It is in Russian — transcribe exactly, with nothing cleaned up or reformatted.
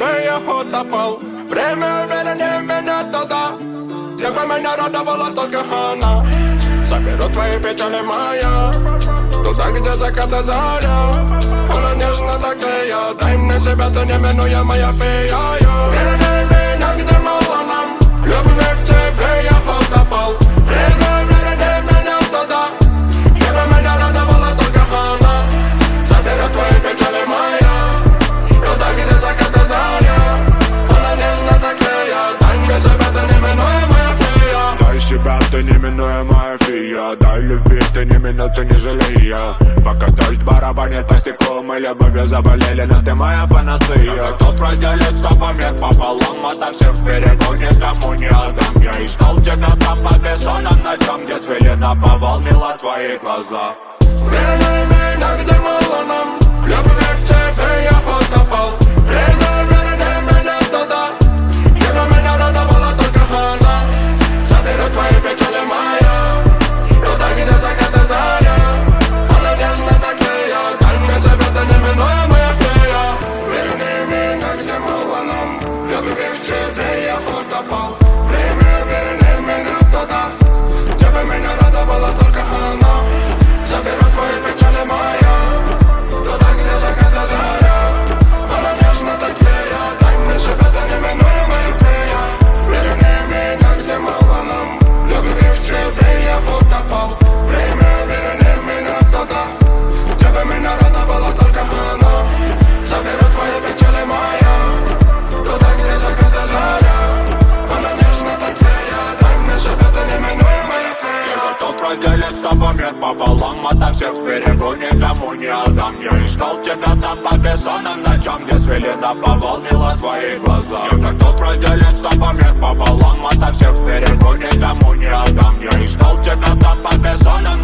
тебе я утопал. Время увереннее меня туда, где бы меня радовала только она. Заберу твои печали моя, туда, где закат и заря. Она нежна, так и я. Дай мне себя, ты неминуемая фея. Верни меня, где мало нам. Любви в тебе я утопал. Время увереннее меня туда, где бы меня радовала только она. Заберу твои печали моя, туда, где закат и заря. Она нежна, так и я. Дай мне себя, ты неминуемая фея. Дай себя, ты неминуемая фея. Дай любви, ты ни минуты не жалея. Пока дождь барабанит по стеклу, мы любовью заболели, но ты моя панацея. Я тот владелец, что помех пополам, ото всех берегу никому не отдам. Я искал тебя там по бессонным ночам, где свелена поволнила твои глаза. Верни меня, где мало нам. Любви в тебе я утопал. Время верни меня туда, где бы меня радовала только она. Заберу твои печали моя, туда, где закат и заря. Она нежна, так и я. Дай мне себя, ты неминуемая фея. Верни меня, где мало нам. Любви в тебе я утопал. Время верни меня туда, где бы меня радовала только она. Заберу твои печали моя, туда, где закат и заря. Она нежна, так и я. Дай мне себя, ты неминуемая фея. Верни меня, где мало нам. Любви в тебе я утопал. Время верни меня туда, где бы меня радовала только она. Заберу твои печали моя, туда, где закат и заря. Она нежна, так и я. Дай мне себя, ты неминуемая фея. Я тот владелец, что помех пополам, ото всех берегу никому не отдам. Я искал тебя там по бессонным ночам, где свелена поволнила твои глаза. Я как тот владелец, что помех пополам, ото всех берегу никому не отдам. Я искал тебя там по бессонным